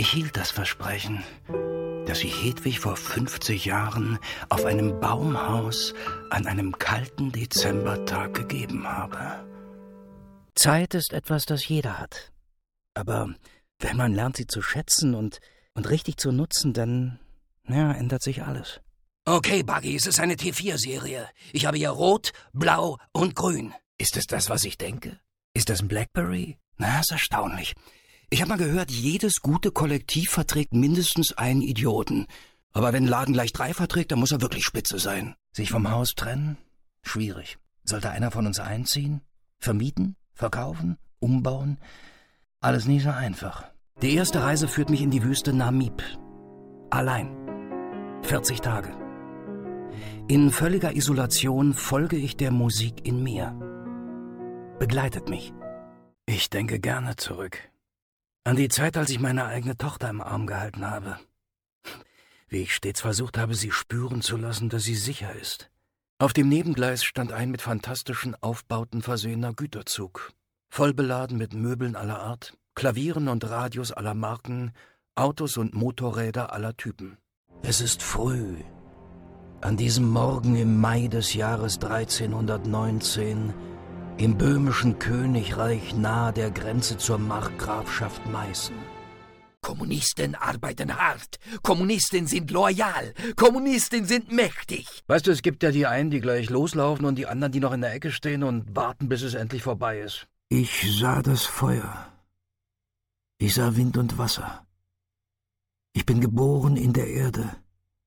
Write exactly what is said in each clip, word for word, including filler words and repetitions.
Ich hielt das Versprechen, das ich Hedwig vor fünfzig Jahren auf einem Baumhaus an einem kalten Dezembertag gegeben habe. Zeit ist etwas, das jeder hat. Aber wenn man lernt, sie zu schätzen und, und richtig zu nutzen, dann ja, ändert sich alles. Okay, Buggy, es ist eine T vier Serie. Ich habe hier Rot, Blau und Grün. Ist es das, was ich denke? Ist das ein Blackberry? Na, ist erstaunlich. Ich habe mal gehört, jedes gute Kollektiv verträgt mindestens einen Idioten. Aber wenn ein Laden gleich drei verträgt, dann muss er wirklich spitze sein. Sich vom Haus trennen? Schwierig. Sollte einer von uns einziehen? Vermieten? Verkaufen? Umbauen? Alles nie so einfach. Die erste Reise führt mich in die Wüste Namib. Allein. vierzig Tage. In völliger Isolation folge ich der Musik in mir. Begleitet mich. Ich denke gerne zurück. An die Zeit, als ich meine eigene Tochter im Arm gehalten habe. Wie ich stets versucht habe, sie spüren zu lassen, dass sie sicher ist. Auf dem Nebengleis stand ein mit fantastischen Aufbauten versehener Güterzug. Vollbeladen mit Möbeln aller Art, Klavieren und Radios aller Marken, Autos und Motorräder aller Typen. Es ist früh. An diesem Morgen im Mai des Jahres dreizehnhundertneunzehn, im böhmischen Königreich nahe der Grenze zur Markgrafschaft Meißen. Kommunisten arbeiten hart, Kommunisten sind loyal, Kommunisten sind mächtig. Weißt du, es gibt ja die einen, die gleich loslaufen und die anderen, die noch in der Ecke stehen und warten, bis es endlich vorbei ist. Ich sah das Feuer. Ich sah Wind und Wasser. Ich bin geboren in der Erde.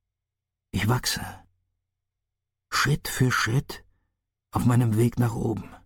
Ich wachse. Schritt für Schritt auf meinem Weg nach oben.